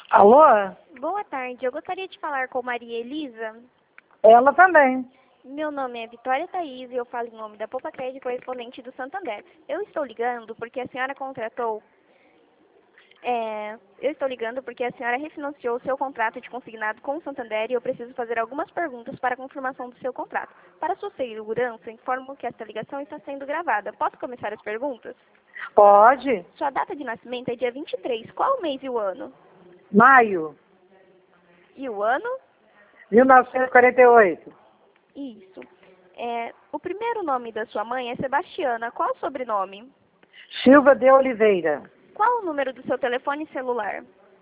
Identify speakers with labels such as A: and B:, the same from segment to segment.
A: Alô?
B: Boa tarde, eu gostaria de falar com Maria Elisa.
A: Ela também.
B: Meu nome é Vitória Thaís e eu falo em nome da Poupa Crédito correspondente do Santander. Eu estou ligando porque a senhora contratou... eu estou ligando porque a senhora refinanciou o seu contrato de consignado com o Santander e eu preciso fazer algumas perguntas para a confirmação do seu contrato. Para sua segurança, informo que esta ligação está sendo gravada. Posso começar as perguntas?
A: Pode?
B: Sua data de nascimento é dia 23. Qual o mês e o ano?
A: Maio,
B: E o ano?
A: 1948.
B: Isso. O primeiro nome da sua mãe é Sebastiana. Qual o sobrenome?
A: Silva de Oliveira.
B: Qual o número do seu telefone celular?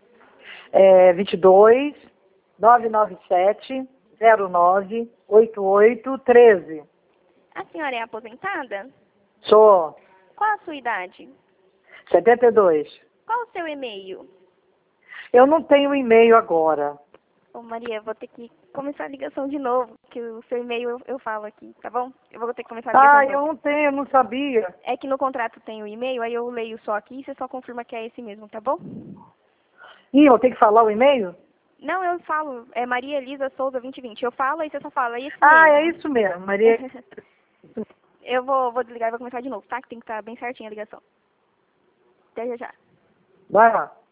A: 22 997 09 88 13.
B: A senhora é aposentada?
A: Sou
B: Qual a sua idade?
A: 72.
B: Qual o seu e-mail?
A: Eu não tenho e-mail agora.
B: Ô Maria, vou ter que começar a ligação de novo, que o seu e-mail eu falo aqui, tá bom? Eu vou ter que começar a ligação de
A: Eu
B: novo.
A: não tenho, eu não sabia.
B: É que no contrato tem o e-mail, aí eu leio só aqui e você só confirma que é esse mesmo, tá bom?
A: Ih, eu tenho que falar o e-mail?
B: Não, eu falo, é Maria Elisa Souza 2020. Eu falo, aí você só fala, é isso
A: É
B: mesmo.
A: isso mesmo, Maria.
B: Eu vou desligar e vou começar de novo, tá? Que tem que estar bem certinha a ligação. Até já já.
A: Vai lá.